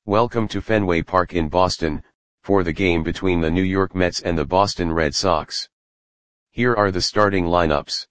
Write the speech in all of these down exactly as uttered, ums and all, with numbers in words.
Welcome to Fenway Park in Boston, for the game between the New York Mets and the Boston Red Sox. Here are the starting lineups.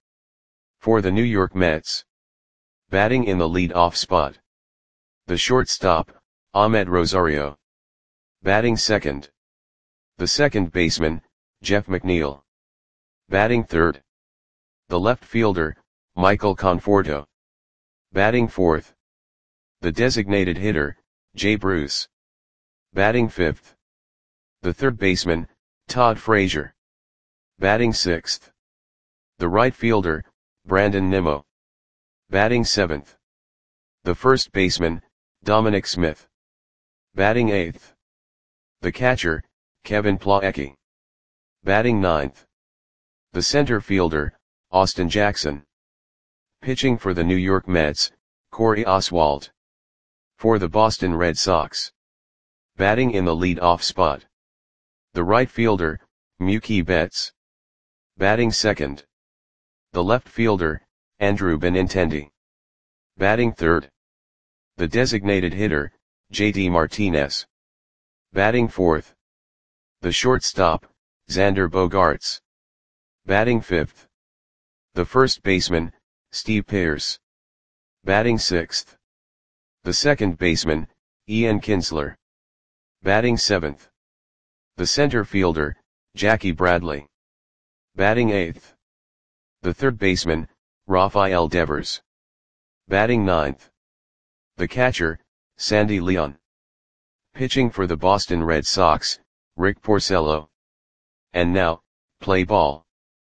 For the New York Mets. Batting in the lead-off spot. The shortstop, Amed Rosario. Batting second. The second baseman, Jeff McNeil. Batting third. The left fielder, Michael Conforto. Batting fourth. The designated hitter, Jay Bruce. Batting fifth. The third baseman, Todd Frazier. Batting sixth. The right fielder, Brandon Nimmo. Batting seventh. The first baseman, Dominic Smith. Batting eighth. The catcher, Kevin Plawecki. Batting ninth. The center fielder, Austin Jackson. Pitching for the New York Mets, Corey Oswalt. For the Boston Red Sox. Batting in the lead-off spot. The right fielder, Mookie Betts. Batting second. The left fielder, Andrew Benintendi. Batting third. The designated hitter, J D Martinez. Batting fourth. The shortstop, Xander Bogaerts. Batting fifth. The first baseman, Steve Pearce. Batting sixth. The second baseman, Ian Kinsler. Batting seventh. The center fielder, Jackie Bradley. Batting eighth. The third baseman, Rafael Devers. Batting ninth. The catcher, Sandy Leon. Pitching for the Boston Red Sox, Rick Porcello. And now, play ball.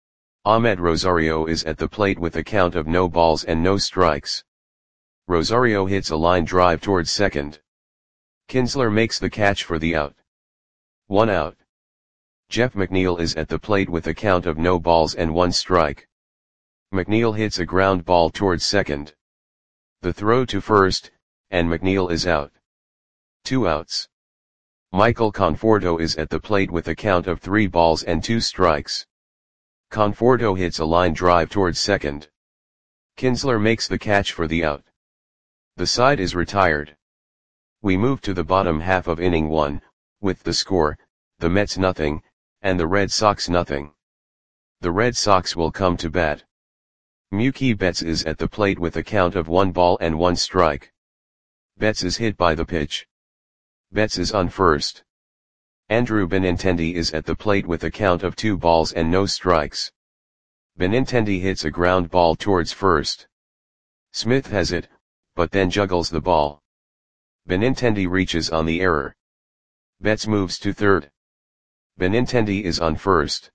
Amed Rosario is at the plate with a count of no balls and no strikes. Rosario hits a line drive towards second. Kinsler makes the catch for the out. One out. Jeff McNeil is at the plate with a count of no balls and one strike. McNeil hits a ground ball towards second. The throw to first, and McNeil is out. Two outs. Michael Conforto is at the plate with a count of three balls and two strikes. Conforto hits a line drive towards second. Kinsler makes the catch for the out. The side is retired. We move to the bottom half of inning one, with the score, the Mets nothing, and the Red Sox nothing. The Red Sox will come to bat. Mookie Betts is at the plate with a count of one ball and one strike. Betts is hit by the pitch. Betts is on first. Andrew Benintendi is at the plate with a count of two balls and no strikes. Benintendi hits a ground ball towards first. Smith has it, but then juggles the ball. Benintendi reaches on the error. Betts moves to third. Benintendi is on first.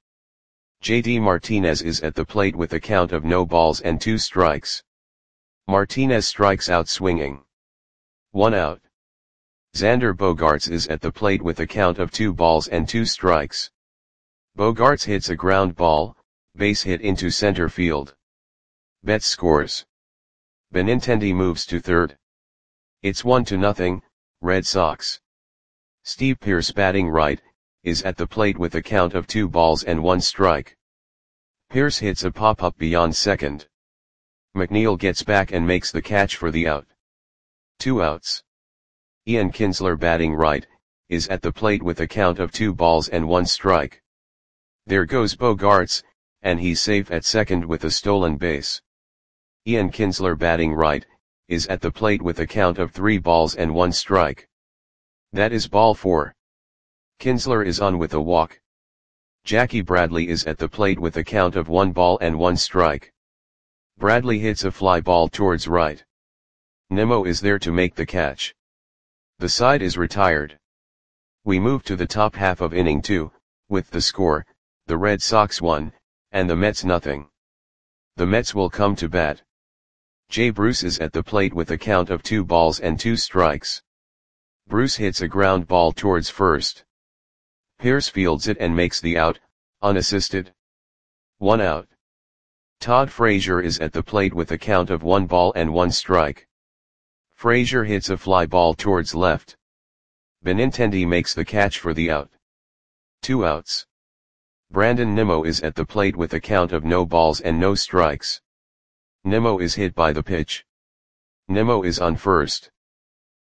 J D Martinez is at the plate with a count of no balls and two strikes. Martinez strikes out swinging. One out. Xander Bogaerts is at the plate with a count of two balls and two strikes. Bogaerts hits a ground ball, base hit into center field. Betts scores. Benintendi moves to third. It's one to nothing, Red Sox. Steve Pearce, batting right, is at the plate with a count of two balls and one strike. Pearce hits a pop-up beyond second. McNeil gets back and makes the catch for the out. Two outs. Ian Kinsler, batting right, is at the plate with a count of two balls and one strike. There goes Bogaerts, and he's safe at second with a stolen base. Ian Kinsler, batting right, is at the plate with a count of three balls and one strike. That is ball four. Kinsler is on with a walk. Jackie Bradley is at the plate with a count of one ball and one strike. Bradley hits a fly ball towards right. Nimmo is there to make the catch. The side is retired. We move to the top half of inning two, with the score, the Red Sox one, and the Mets nothing. The Mets will come to bat. Jay Bruce is at the plate with a count of two balls and two strikes. Bruce hits a ground ball towards first. Pearce fields it and makes the out, unassisted. One out. Todd Frazier is at the plate with a count of one ball and one strike. Frazier hits a fly ball towards left. Benintendi makes the catch for the out. Two outs. Brandon Nimmo is at the plate with a count of no balls and no strikes. Nimmo is hit by the pitch. Nimmo is on first.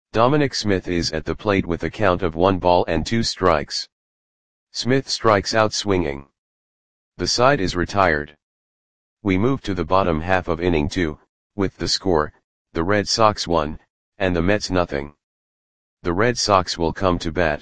Dominic Smith is at the plate with a count of one ball and two strikes. Smith strikes out swinging. The side is retired. We move to the bottom half of inning two, with the score, the Red Sox one, and the Mets nothing. The Red Sox will come to bat.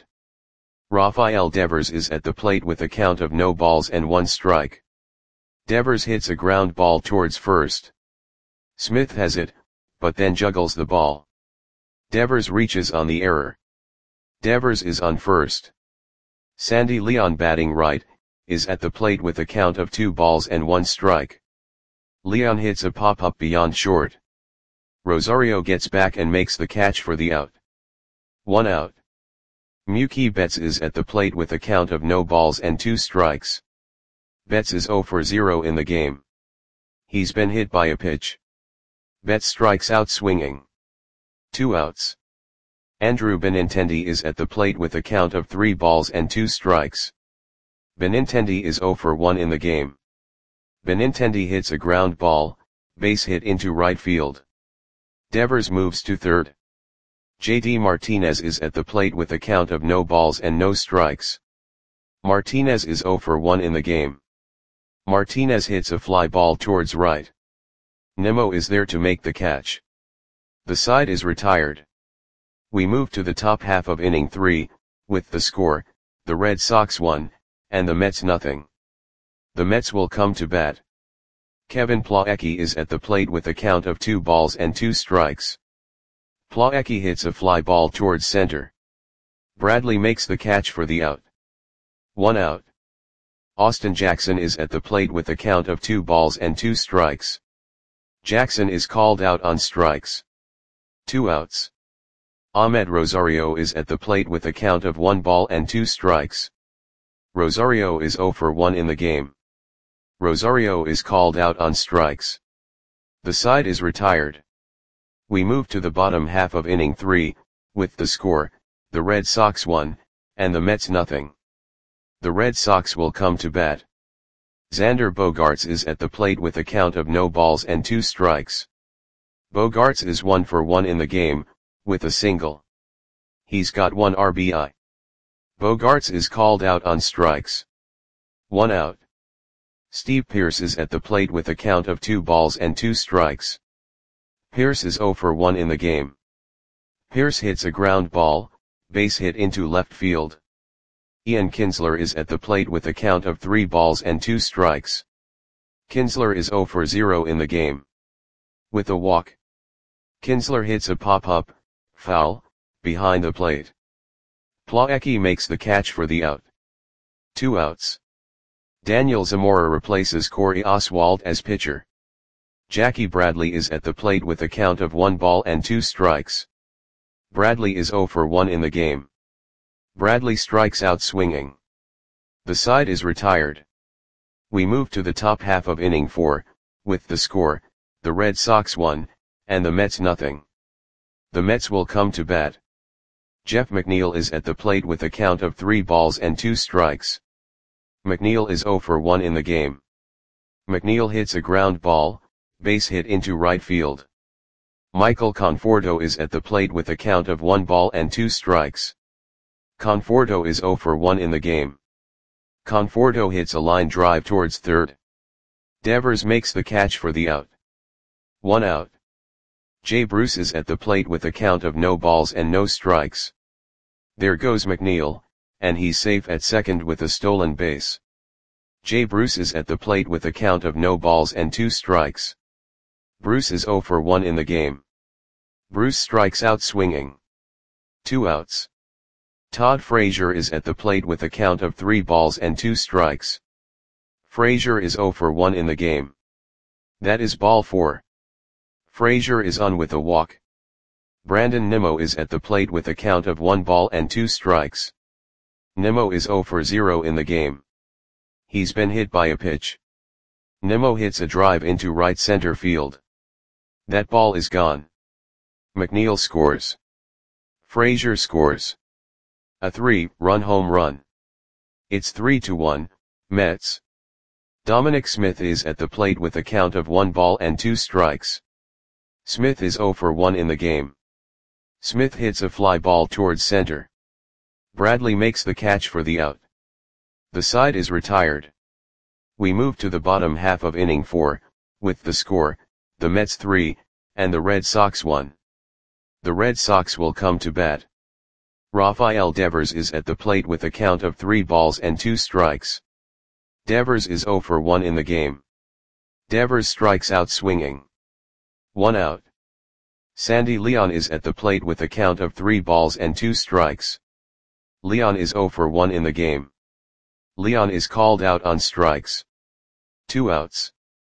Rafael Devers is at the plate with a count of no balls and one strike. Devers hits a ground ball towards first. Smith has it, but then juggles the ball. Devers reaches on the error. Devers is on first. Sandy Leon, batting right, is at the plate with a count of two balls and one strike. Leon hits a pop-up beyond short. Rosario gets back and makes the catch for the out. One out. Mookie Betts is at the plate with a count of no balls and two strikes. Betts is zero for zero in the game. He's been hit by a pitch. Betts strikes out swinging. Two outs. Andrew Benintendi is at the plate with a count of three balls and two strikes. Benintendi is zero for one in the game. Benintendi hits a ground ball, base hit into right field. Devers moves to third. J D Martinez is at the plate with a count of no balls and no strikes. Martinez is zero for one in the game. Martinez hits a fly ball towards right. Nimmo is there to make the catch. The side is retired. We move to the top half of inning three, with the score, the Red Sox one, and the Mets nothing. The Mets will come to bat. Kevin Plawecki is at the plate with a count of two balls and two strikes. Plawecki hits a fly ball towards center. Bradley makes the catch for the out. One out. Austin Jackson is at the plate with a count of two balls and two strikes. Jackson is called out on strikes. Two outs. Ahmed Rosario is at the plate with a count of one ball and two strikes. Rosario is zero for one in the game. Rosario is called out on strikes. The side is retired. We move to the bottom half of inning three, with the score, the Red Sox one, and the Mets nothing. The Red Sox will come to bat. Xander Bogaerts is at the plate with a count of no balls and two strikes. Bogaerts is one for one in the game, with a single. He's got one R B I. Bogaerts is called out on strikes. One out. Steve Pearce is at the plate with a count of two balls and two strikes. Pearce is zero for one in the game. Pearce hits a ground ball, base hit into left field. Ian Kinsler is at the plate with a count of three balls and two strikes. Kinsler is zero for zero in the game. With a walk. Kinsler hits a pop-up, foul, behind the plate. Plawecki makes the catch for the out. Two outs. Daniel Zamora replaces Corey Oswalt as pitcher. Jackie Bradley is at the plate with a count of one ball and two strikes. Bradley is zero for one in the game. Bradley strikes out swinging. The side is retired. We move to the top half of inning four, with the score, the Red Sox one, and the Mets nothing. The Mets will come to bat. Jeff McNeil is at the plate with a count of three balls and two strikes. McNeil is zero for one in the game. McNeil hits a ground ball, base hit into right field. Michael Conforto is at the plate with a count of one ball and two strikes. Conforto is zero for one in the game. Conforto hits a line drive towards third. Devers makes the catch for the out. One out. Jay Bruce is at the plate with a count of no balls and no strikes. There goes McNeil, and he's safe at second with a stolen base. Jay Bruce is at the plate with a count of no balls and two strikes. Bruce is zero for one in the game. Bruce strikes out swinging. Two outs. Todd Frazier is at the plate with a count of three balls and two strikes. Frazier is zero for one in the game. That is ball four. Frazier is on with a walk. Brandon Nimmo is at the plate with a count of one ball and two strikes. Nimmo is zero for zero in the game. He's been hit by a pitch. Nimmo hits a drive into right center field. That ball is gone. McNeil scores. Frazier scores. A three-run home run. It's three to one, Mets. Dominic Smith is at the plate with a count of one ball and two strikes. Smith is zero for one in the game. Smith hits a fly ball towards center. Bradley makes the catch for the out. The side is retired. We move to the bottom half of inning four, with the score, the Mets three, and the Red Sox one. The Red Sox will come to bat. Rafael Devers is at the plate with a count of three balls and two strikes. Devers is zero for one in the game. Devers strikes out swinging. One out. Sandy Leon is at the plate with a count of three balls and two strikes. Leon is zero for one in the game. Leon is called out on strikes. Two outs.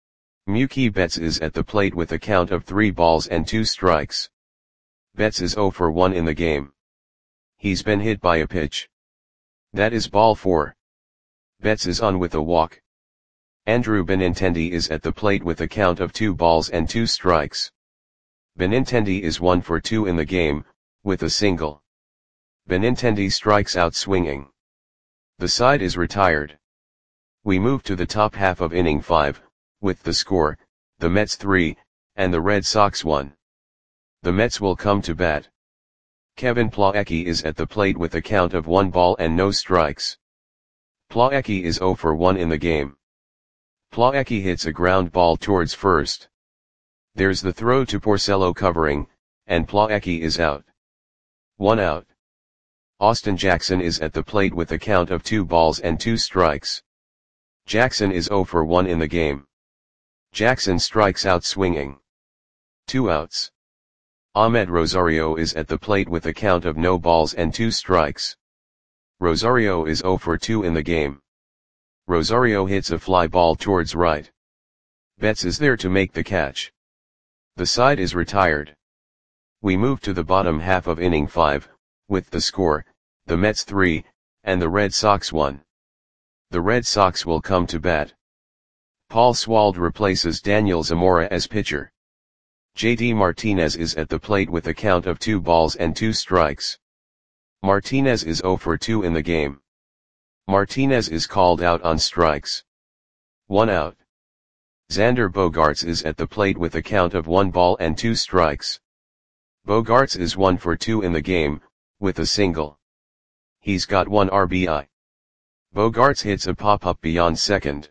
Mookie Betts is at the plate with a count of three balls and two strikes. Betts is zero for one in the game. He's been hit by a pitch. That is ball four. Betts is on with a walk. Andrew Benintendi is at the plate with a count of two balls and two strikes. Benintendi is one for two in the game, with a single. Benintendi strikes out swinging. The side is retired. We move to the top half of inning five, with the score, the Mets three, and the Red Sox one. The Mets will come to bat. Kevin Plawecki is at the plate with a count of one ball and no strikes. Plawecki is zero for one in the game. Plawecki hits a ground ball towards first. There's the throw to Porcello covering, and Plawecki is out. One out. Austin Jackson is at the plate with a count of two balls and two strikes. Jackson is zero for one in the game. Jackson strikes out swinging. Two outs. Ahmed Rosario is at the plate with a count of no balls and two strikes. Rosario is zero for two in the game. Rosario hits a fly ball towards right. Betts is there to make the catch. The side is retired. We move to the bottom half of inning five, with the score, the Mets three, and the Red Sox one. The Red Sox will come to bat. Paul Swald replaces Daniel Zamora as pitcher. J D Martinez is at the plate with a count of two balls and two strikes. Martinez is zero for two in the game. Martinez is called out on strikes. One out. Xander Bogaerts is at the plate with a count of one ball and two strikes. Bogaerts is one for two in the game, with a single. He's got one R B I. Bogaerts hits a pop-up beyond second.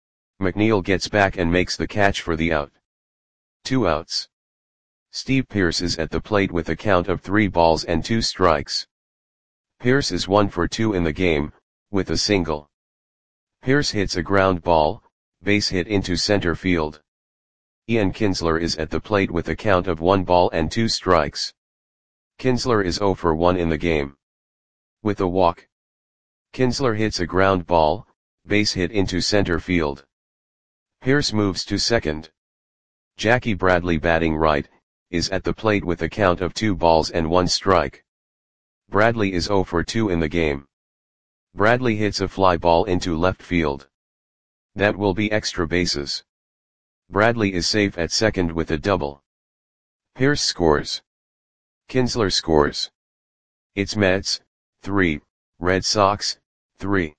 McNeil gets back and makes the catch for the out. Two outs. Steve Pearce is at the plate with a count of three balls and two strikes. Pearce is one for two in the game, with a single. Pearce hits a ground ball, base hit into center field. Ian Kinsler is at the plate with a count of one ball and two strikes. Kinsler is zero for one in the game. With a walk. Kinsler hits a ground ball, base hit into center field. Pearce moves to second. Jackie Bradley, batting right, is at the plate with a count of two balls and one strike. Bradley is zero for two in the game. Bradley hits a fly ball into left field. That will be extra bases. Bradley is safe at second with a double. Pearce scores. Kinsler scores. It's Mets, three, Red Sox, three.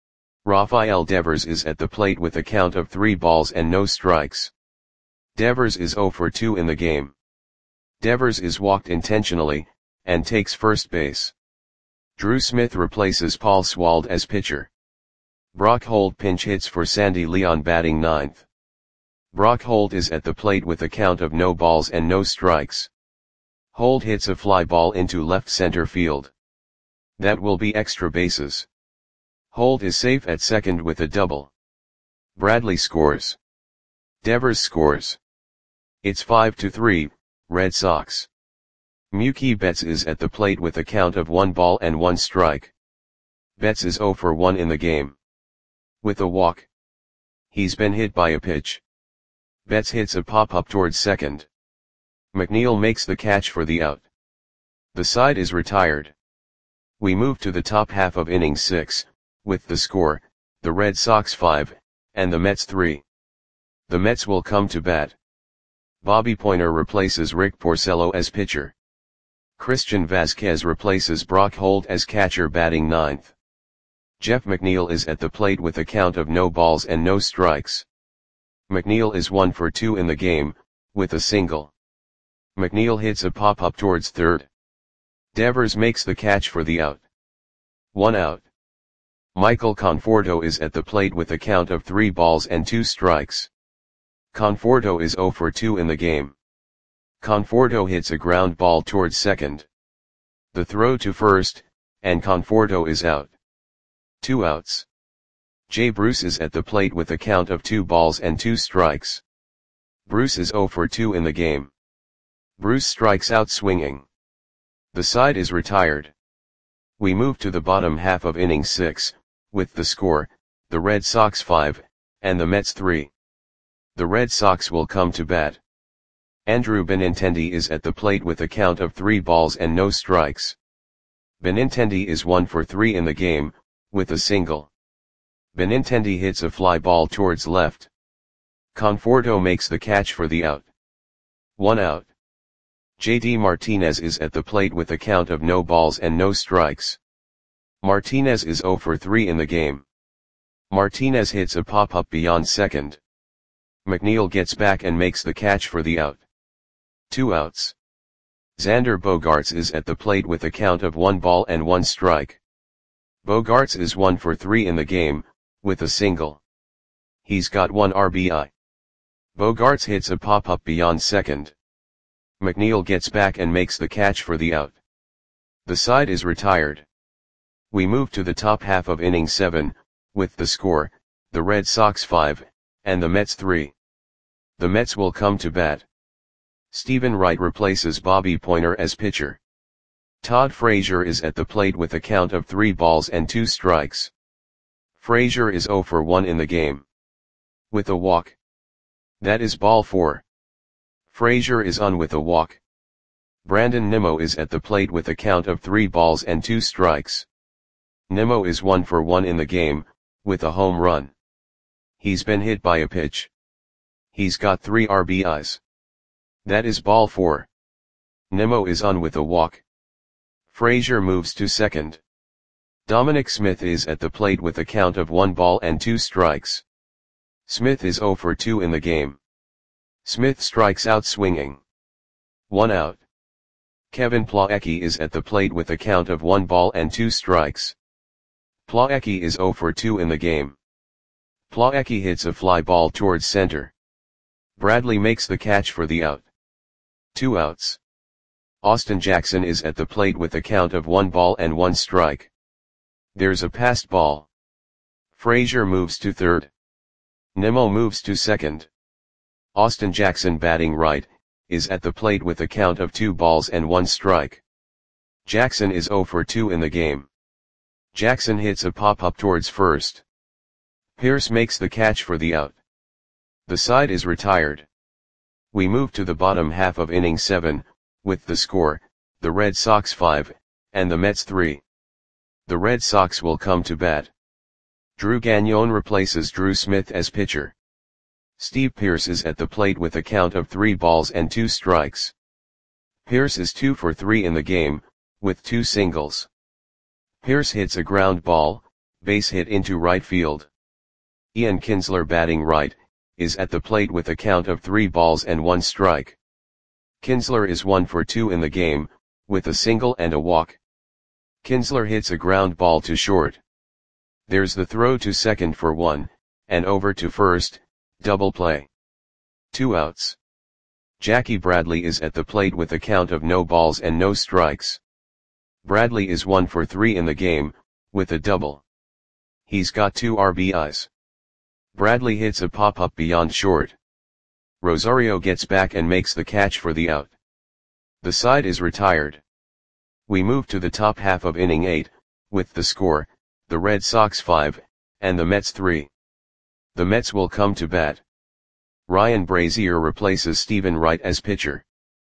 Rafael Devers is at the plate with a count of three balls and no strikes. Devers is zero for two in the game. Devers is walked intentionally, and takes first base. Drew Smith replaces Paul Swald as pitcher. Brock Holt pinch hits for Sandy Leon, batting ninth. Brock Holt is at the plate with a count of no balls and no strikes. Holt hits a fly ball into left center field. That will be extra bases. Holt is safe at second with a double. Bradley scores. Devers scores. It's five to three, Red Sox. Mookie Betts is at the plate with a count of one ball and one strike. Betts is zero for one in the game. With a walk. He's been hit by a pitch. Betts hits a pop-up towards second. McNeil makes the catch for the out. The side is retired. We move to the top half of inning six, with the score, the Red Sox five, and the Mets three. The Mets will come to bat. Bobby Poyner replaces Rick Porcello as pitcher. Christian Vasquez replaces Brock Holt as catcher, batting ninth. Jeff McNeil is at the plate with a count of no balls and no strikes. McNeil is one for two in the game, with a single. McNeil hits a pop-up towards third. Devers makes the catch for the out. One out. Michael Conforto is at the plate with a count of three balls and two strikes. Conforto is zero for two in the game. Conforto hits a ground ball towards second. The throw to first, and Conforto is out. Two outs. Jay Bruce is at the plate with a count of two balls and two strikes. Bruce is zero for two in the game. Bruce strikes out swinging. The side is retired. We move to the bottom half of inning six, with the score, the Red Sox five, and the Mets three. The Red Sox will come to bat. Andrew Benintendi is at the plate with a count of three balls and no strikes. Benintendi is one for three in the game, with a single. Benintendi hits a fly ball towards left. Conforto makes the catch for the out. One out. J D Martinez is at the plate with a count of no balls and no strikes. Martinez is zero for three in the game. Martinez hits a pop-up beyond second. McNeil gets back and makes the catch for the out. Two outs. Xander Bogaerts is at the plate with a count of one ball and one strike. Bogaerts is one for three in the game, with a single. He's got one R B I. Bogaerts hits a pop-up beyond second. McNeil gets back and makes the catch for the out. The side is retired. We move to the top half of inning seven, with the score, the Red Sox five, and the Mets three. The Mets will come to bat. Stephen Wright replaces Bobby Poyner as pitcher. Todd Frazier is at the plate with a count of three balls and two strikes. Frazier is zero for one in the game. With a walk. That is ball four. Frazier is on with a walk. Brandon Nimmo is at the plate with a count of three balls and two strikes. Nimmo is one for one in the game, with a home run. He's been hit by a pitch. He's got three R B Is. That is ball four. Nimmo is on with a walk. Frazier moves to second. Dominic Smith is at the plate with a count of one ball and two strikes. Smith is zero for two in the game. Smith strikes out swinging. One out. Kevin Plawecki is at the plate with a count of one ball and two strikes. Plawecki is zero for two in the game. Plawecki hits a fly ball towards center. Bradley makes the catch for the out. Two outs. Austin Jackson is at the plate with a count of one ball and one strike. There's a passed ball. Frazier moves to third. Nimmo moves to second. Austin Jackson, batting right, is at the plate with a count of two balls and one strike. Jackson is zero for two in the game. Jackson hits a pop-up towards first. Pierce makes the catch for the out. The side is retired. We move to the bottom half of inning seven, with the score, the Red Sox five, and the Mets three. The Red Sox will come to bat. Drew Gagnon replaces Drew Smith as pitcher. Steve Pearce is at the plate with a count of three balls and two strikes. Pearce is two for three in the game, with two singles. Pearce hits a ground ball, base hit into right field. Ian Kinsler, batting right, is at the plate with a count of three balls and one strike. Kinsler is one for two in the game, with a single and a walk. Kinsler hits a ground ball to short. There's the throw to second for one, and over to first, double play. Two outs. Jackie Bradley is at the plate with a count of no balls and no strikes. Bradley is one for three in the game, with a double. He's got two R B Is. Bradley hits a pop-up beyond short. Rosario gets back and makes the catch for the out. The side is retired. We move to the top half of inning eight, with the score, the Red Sox five, and the Mets three. The Mets will come to bat. Ryan Brazier replaces Stephen Wright as pitcher.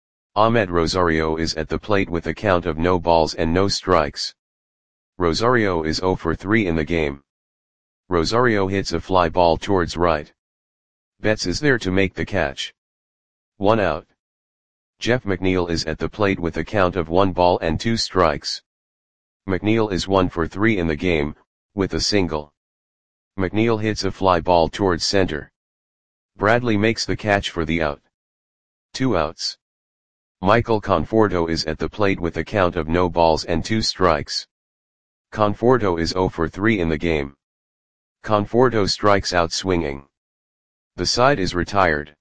Ahmed Rosario is at the plate with a count of no balls and no strikes. Rosario is zero for three in the game. Rosario hits a fly ball towards right. Betts is there to make the catch. One out. Jeff McNeil is at the plate with a count of one ball and two strikes. McNeil is one for three in the game, with a single. McNeil hits a fly ball towards center. Bradley makes the catch for the out. Two outs. Michael Conforto is at the plate with a count of no balls and two strikes. Conforto is zero for three in the game. Conforto strikes out swinging. The side is retired.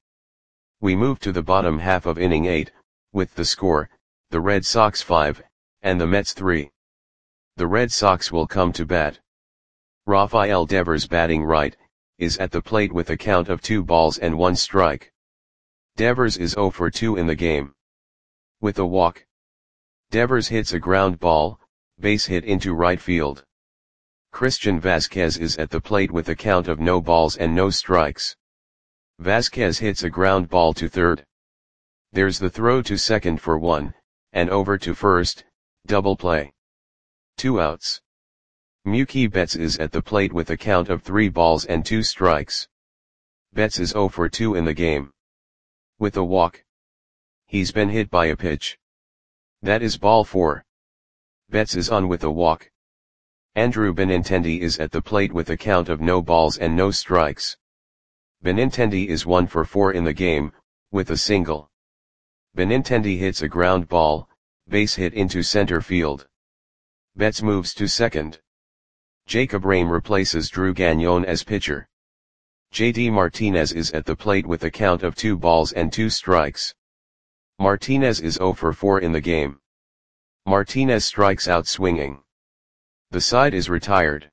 We move to the bottom half of inning eight, with the score, the Red Sox five, and the Mets three. The Red Sox will come to bat. Rafael Devers, batting right, is at the plate with a count of two balls and one strike. Devers is zero for two in the game. With a walk. Devers hits a ground ball, base hit into right field. Christian Vasquez is at the plate with a count of no balls and no strikes. Vasquez hits a ground ball to third. There's the throw to second for one, and over to first, double play. Two outs. Mookie Betts is at the plate with a count of three balls and two strikes. Betts is zero for two in the game. With a walk. He's been hit by a pitch. That is ball four. Betts is on with a walk. Andrew Benintendi is at the plate with a count of no balls and no strikes. Benintendi is one for four in the game, with a single. Benintendi hits a ground ball, base hit into center field. Betts moves to second. Jacob Rame replaces Drew Gagnon as pitcher. J D Martinez is at the plate with a count of two balls and two strikes. Martinez is zero for four in the game. Martinez strikes out swinging. The side is retired.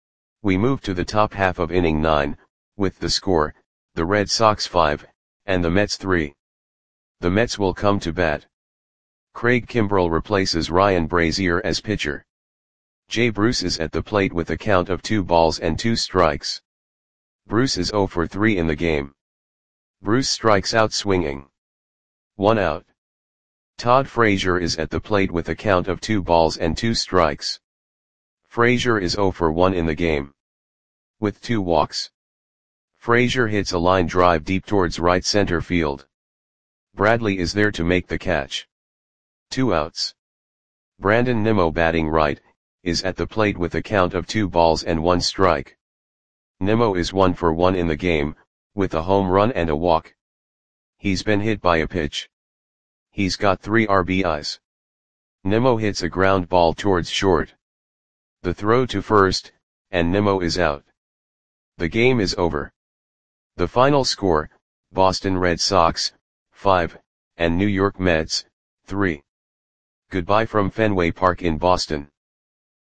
We move to the top half of inning nine, with the score, the Red Sox five, and the Mets three. The Mets will come to bat. Craig Kimbrell replaces Ryan Brazier as pitcher. Jay Bruce is at the plate with a count of two balls and two strikes. Bruce is zero for three in the game. Bruce strikes out swinging. One out. Todd Frazier is at the plate with a count of two balls and two strikes. Frazier is zero for one in the game. With two walks. Frazier hits a line drive deep towards right center field. Bradley is there to make the catch. Two outs. Brandon Nimmo, batting right, is at the plate with a count of two balls and one strike. Nimmo is one for one in the game, with a home run and a walk. He's been hit by a pitch. He's got three R B Is. Nimmo hits a ground ball towards short. The throw to first, and Nimmo is out. The game is over. The final score, Boston Red Sox, five, and New York Mets, three. Goodbye from Fenway Park in Boston.